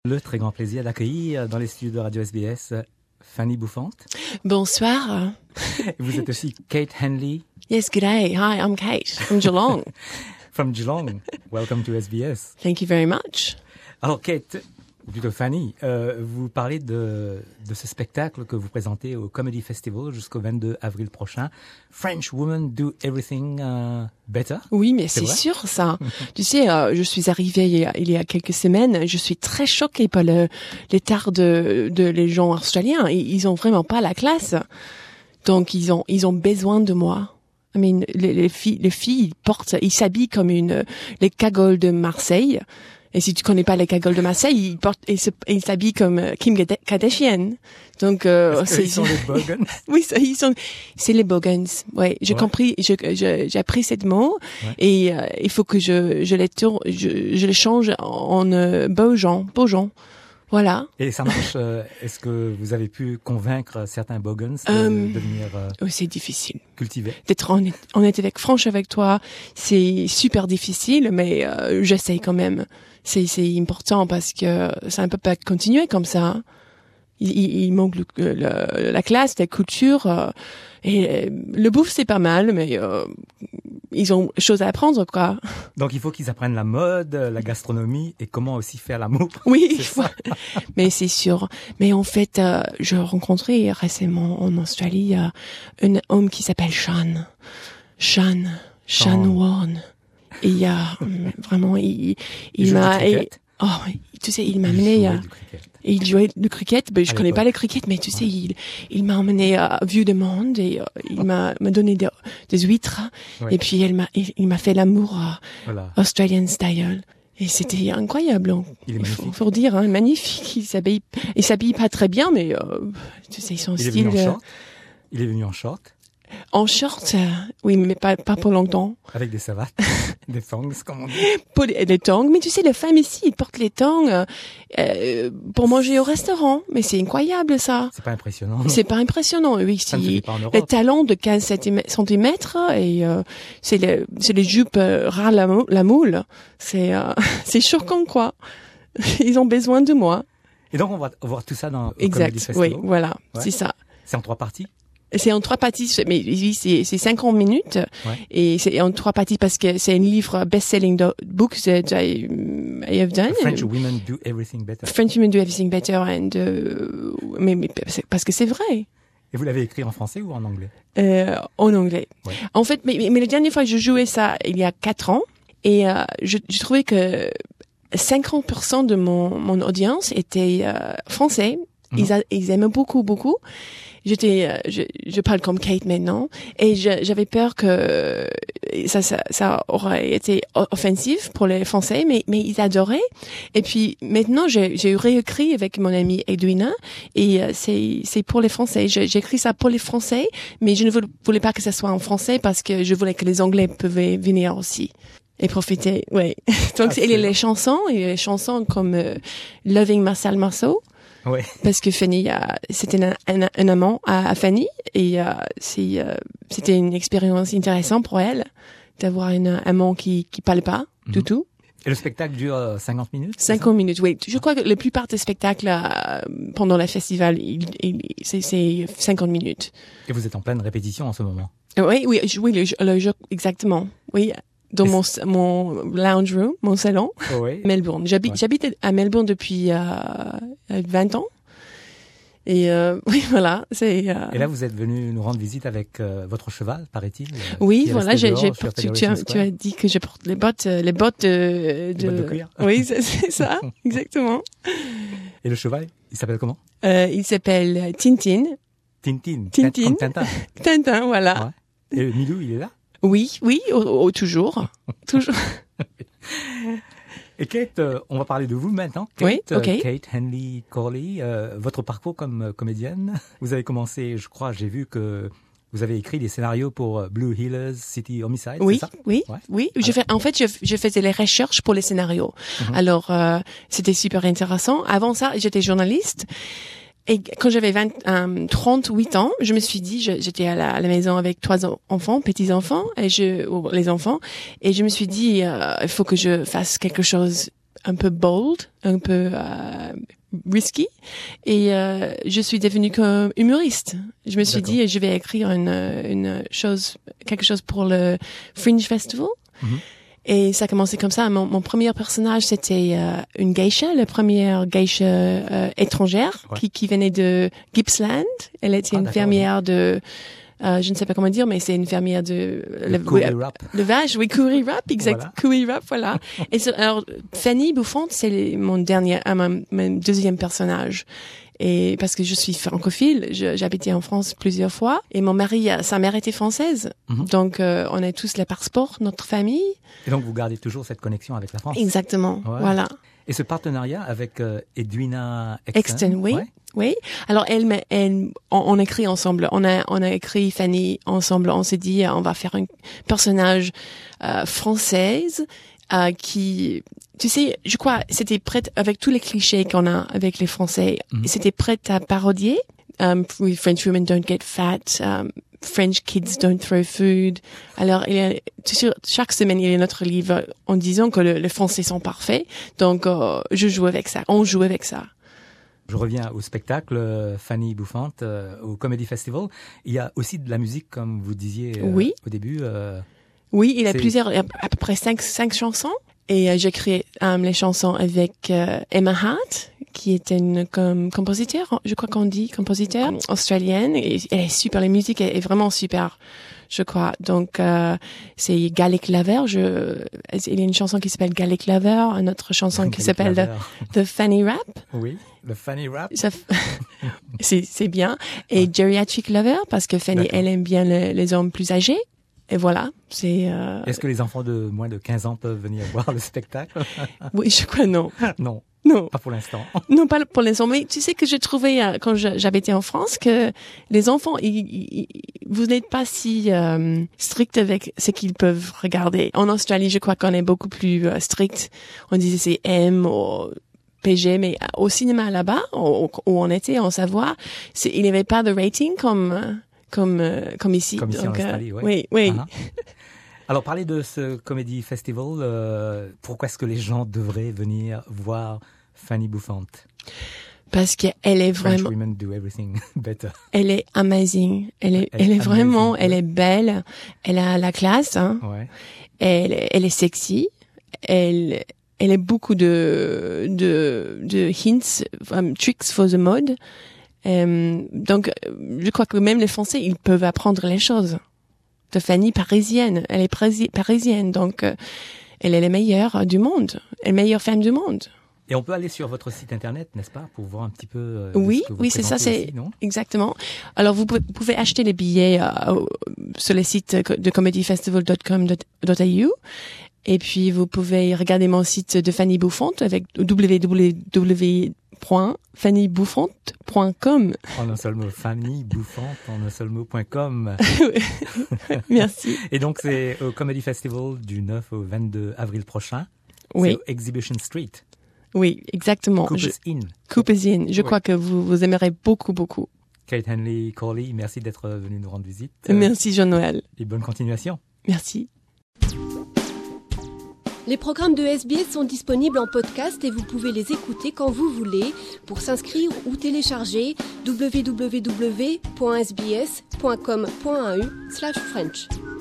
Le très grand plaisir d'accueillir dans les studios de Radio SBS Fanny Bouffante. Bonsoir. Vous êtes aussi Kate Henley. Yes, good day. Hi, I'm Kate from Geelong. From Geelong. Welcome to SBS. Thank you very much. Alors Kate, ou plutôt Fanny, vous parlez de ce spectacle que vous présentez au Comedy Festival jusqu'au 22 avril prochain. French Women Do Everything Better. Oui, mais c'est sûr ça. Tu sais, je suis arrivée il y a quelques semaines. Je suis très choquée par l'état de les gens australiens. Ils ont vraiment pas la classe. Donc ils ont besoin de moi. I mean, les filles ils s'habillent comme les cagoles de Marseille. Et si tu connais pas les cagoles de Marseille, ils s'habillent comme Kim Kardashian. Donc ils sont les Bogans. Oui, c'est les Bogans. Ouais, j'ai compris, j'ai appris cette mot et il faut que je les change en beaux gens. Voilà. Et ça marche. Est-ce que vous avez pu convaincre certains Bogans de devenir c'est difficile. Cultivés? D'être honnête franche avec toi, c'est super difficile, mais j'essaye quand même. C'est important parce que ça ne peut pas continuer comme ça. Il manque la classe, la culture et le bouffe c'est pas mal, mais ils ont choses à apprendre quoi. Donc il faut qu'ils apprennent la mode, la gastronomie et comment aussi faire l'amour. Oui, mais c'est sûr. Mais en fait, je rencontrais récemment en Australie un homme qui s'appelle Sean Warne. Et il y a vraiment il m'a tu sais il m'a amené et il jouait du cricket. Ben je connais pas le cricket, mais tu sais il m'a emmené à Vue de Monde et il m'a donné des huîtres et puis il m'a fait l'amour Australian style. Et c'était incroyable. Il faut dire magnifique. Il s'habille pas très bien, mais tu sais son style. Il est venu en short. En short, oui, mais pas pour longtemps. Avec des savates, des tongs, comme on dit. Des tongs, mais tu sais, les femmes ici, ils portent les tongs pour manger au restaurant. Mais c'est incroyable, ça. C'est pas impressionnant. C'est pas impressionnant, oui. Les talons de 15 centimètres et c'est les jupes ras la moule. C'est choquant, quoi. Ils ont besoin de moi. Et donc, on va voir tout ça dans le Comedy Festival. Oui, voilà, c'est ça. C'est en 3 parties? C'est en 3 parties, mais oui, c'est 50 minutes. Et c'est en 3 parties parce que c'est un livre best-selling book that I have done. French Women Do Everything Better. French Women Do Everything Better mais parce que c'est vrai. Et vous l'avez écrit en français ou en anglais? En anglais. Ouais. En fait, mais la dernière fois que je jouais ça, il y a 4 ans, et je trouvais que 50% de mon audience était français. Ils aimaient beaucoup. Je parle comme Kate maintenant, et j'avais peur que ça aurait été offensif pour les Français, mais ils adoraient. Et puis maintenant, j'ai réécrit avec mon amie Edwina, et c'est pour les Français. J'ai écrit ça pour les Français, mais je ne voulais pas que ça soit en français parce que je voulais que les Anglais pouvaient venir aussi. Et profiter, ouais. Donc il y a les chansons comme Loving Marcel Marceau. Ouais. Parce que Fanny, c'était un amant à Fanny, et c'était une expérience intéressante pour elle d'avoir un amant qui parle pas du tout. Et le spectacle dure 50 minutes? 50 minutes, oui. Je crois que la plupart des spectacles pendant le festival, c'est 50 minutes. Et vous êtes en pleine répétition en ce moment? Oui, le jour, exactement. Oui. Dans mon lounge room, mon salon, Melbourne. J'habite à Melbourne depuis 20 ans. Et oui, voilà. Et là, vous êtes venu nous rendre visite avec votre cheval, paraît-il. Oui, voilà. Tu as dit que je porte les bottes de cuir. Oui, c'est ça, exactement. Et le cheval, il s'appelle comment? Il s'appelle Tintin. Tintin. Comme Tintin. Tintin, voilà. Ouais. Et Milou, il est là? Oui, toujours. Et Kate, on va parler de vous maintenant. Kate, oui, okay. Kate Henley Corley, votre parcours comme comédienne. Vous avez commencé, je crois, j'ai vu que vous avez écrit des scénarios pour Blue Heelers, City Homicide, oui, c'est ça? Oui. Je faisais les recherches pour les scénarios. Alors, c'était super intéressant. Avant ça, j'étais journaliste. Et quand j'avais 38 ans, je me suis dit, j'étais à la maison avec 3 enfants, petits-enfants, les enfants, et je me suis dit, il faut que je fasse quelque chose un peu bold, un peu risky, et je suis devenue comme humoriste. Je me suis dit, je vais écrire quelque chose pour le Fringe Festival. Mm-hmm. Et ça a commencé comme ça. Mon premier personnage, c'était une geisha, la première geisha étrangère qui venait de Gippsland. Elle était une fermière de... je ne sais pas comment dire, mais c'est une fermière de... Le vache, oui, Koori Rap, exact. Voilà. Koori Rap, voilà. Et alors, Fanny Bouffante, c'est mon deuxième personnage. Et parce que je suis francophile, j'habitais en France plusieurs fois. Et mon mari, sa mère était française. Mm-hmm. Donc, on a tous le passeport, notre famille. Et donc, vous gardez toujours cette connexion avec la France. Exactement, voilà. Et ce partenariat avec Edwina Exton, oui. Ouais. Oui. Alors, on écrit ensemble. On a écrit Fanny ensemble. On s'est dit, on va faire un personnage française qui, tu sais, je crois, c'était prête avec tous les clichés qu'on a avec les Français. Mm-hmm. C'était prête à parodier. French women don't get fat. French kids don't throw food. Alors, chaque semaine, il y a notre livre en disant que les Français sont parfaits. Donc, je joue avec ça. On joue avec ça. Je reviens au spectacle Fanny Bouffante au Comedy Festival. Il y a aussi de la musique, comme vous disiez au début. Oui, il y a à peu près 5 chansons. Et j'ai créé les chansons avec Emma Hart, qui est une compositeur, je crois qu'on dit compositeur australienne. Et elle est super, la musique est vraiment super, je crois. Donc c'est Gaelic Lover. Il y a une chanson qui s'appelle Gaelic Lover, une autre chanson qui s'appelle The Fanny Rap. Oui, The Fanny Rap. C'est bien. Et Geriatric Lover, parce que Fanny, elle aime bien les hommes plus âgés. Et voilà, c'est... Est-ce que les enfants de moins de 15 ans peuvent venir voir le spectacle? Oui, je crois non. Non, pas pour l'instant. Non, pas pour l'instant. Mais tu sais que j'ai trouvé, quand j'habitais en France, que les enfants, vous n'êtes pas si strict avec ce qu'ils peuvent regarder. En Australie, je crois qu'on est beaucoup plus strict. On disait c'est M ou PG, mais au cinéma là-bas, où on était en Savoie, il n'y avait pas de rating comme ici. Comme ici donc, en Australie, oui. Uh-huh. Alors, parlez de ce Comedy Festival. Pourquoi est-ce que les gens devraient venir voir Fanny Bouffante? Parce qu'elle est vraiment... French women do everything better. Elle est amazing. Elle est vraiment, amazing. Elle est belle. Elle a la classe. Hein. Ouais. Elle est sexy. Elle a beaucoup de hints, tricks for the mode. Donc, je crois que même les Français, ils peuvent apprendre les choses. De Fanny parisienne, elle est parisienne, donc elle est la meilleure du monde, la meilleure femme du monde. Et on peut aller sur votre site internet, n'est-ce pas, pour voir un petit peu. Oui, ce que vous c'est ça, aussi, non? Exactement. Alors vous pouvez acheter les billets sur le site de comedyfestival.com.au. Et puis vous pouvez regarder mon site de Fanny Bouffante avec www.fannybouffante.com. En un seul mot, Fanny Bouffante, en un seul mot.com. Merci. Et donc c'est au Comedy Festival du 9 au 22 avril prochain. Oui. C'est au Exhibition Street. Oui, exactement. Cooper's Inn. Cooper's Inn. Je crois que vous aimerez beaucoup, beaucoup. Kate Henley Corley, merci d'être venu nous rendre visite. Merci Jean-Noël. Et bonne continuation. Merci. Les programmes de SBS sont disponibles en podcast et vous pouvez les écouter quand vous voulez. Pour s'inscrire ou télécharger, www.sbs.com.au/French.